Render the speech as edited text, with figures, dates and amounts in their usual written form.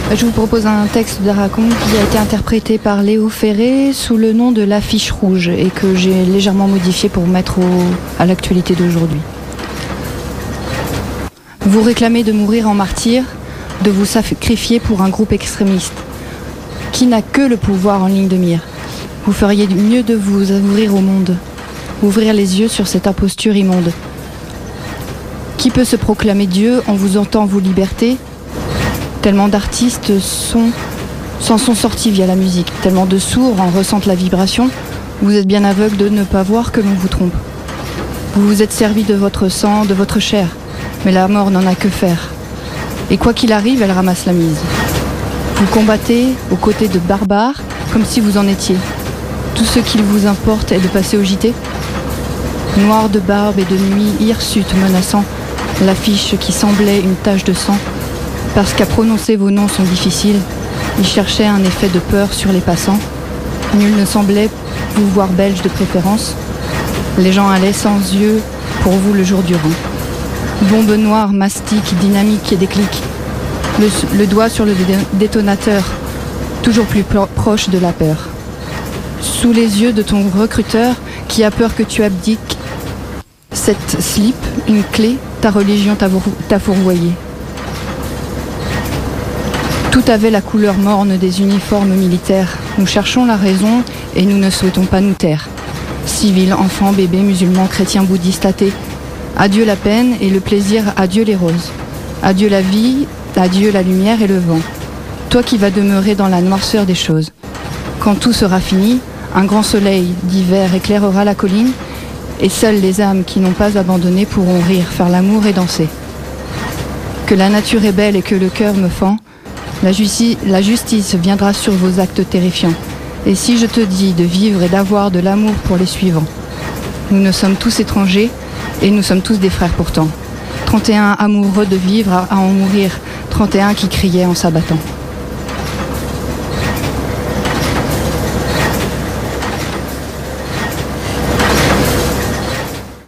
Je vous propose un texte d'Aracon qui a été interprété par Léo Ferré sous le nom de l'Affiche rouge et que j'ai légèrement modifié pour mettre à l'actualité d'aujourd'hui. Vous réclamez de mourir en martyr, de vous sacrifier pour un groupe extrémiste qui n'a que le pouvoir en ligne de mire. Vous feriez mieux de vous ouvrir au monde, ouvrir les yeux sur cette imposture immonde. Qui peut se proclamer Dieu en vous entend vous liberté? Tellement d'artistes s'en sont sortis via la musique, tellement de sourds en ressentent la vibration. Vous êtes bien aveugle de ne pas voir que l'on vous trompe. Vous vous êtes servi de votre sang, de votre chair, mais la mort n'en a que faire. Et quoi qu'il arrive, elle ramasse la mise. Vous combattez aux côtés de barbares comme si vous en étiez. Tout ce qu'il vous importe est de passer au JT. Noir de barbe et de nuit, hirsute menaçant, l'affiche qui semblait une tache de sang. Parce qu'à prononcer vos noms sont difficiles, il cherchait un effet de peur sur les passants. Nul ne semblait vous voir belge de préférence. Les gens allaient sans yeux pour vous le jour durant. Bombe noire, mastic, dynamique et déclic. Le doigt sur le détonateur, toujours plus proche de la peur. Sous les yeux de ton recruteur qui a peur que tu abdiques, cette slip, une clé, ta religion t'a fourvoyé. Tout avait la couleur morne des uniformes militaires. Nous cherchons la raison et nous ne souhaitons pas nous taire. Civils, enfants, bébés, musulmans, chrétiens, bouddhistes, athées. Adieu la peine et le plaisir, adieu les roses. Adieu la vie, adieu la lumière et le vent. Toi qui vas demeurer dans la noirceur des choses. Quand tout sera fini, un grand soleil d'hiver éclairera la colline et seules les âmes qui n'ont pas abandonné pourront rire, faire l'amour et danser. Que la nature est belle et que le cœur me fend, la justice viendra sur vos actes terrifiants. Et si je te dis de vivre et d'avoir de l'amour pour les suivants, nous ne sommes tous étrangers et nous sommes tous des frères pourtant. 31 amoureux de vivre à en mourir, 31 qui criaient en s'abattant.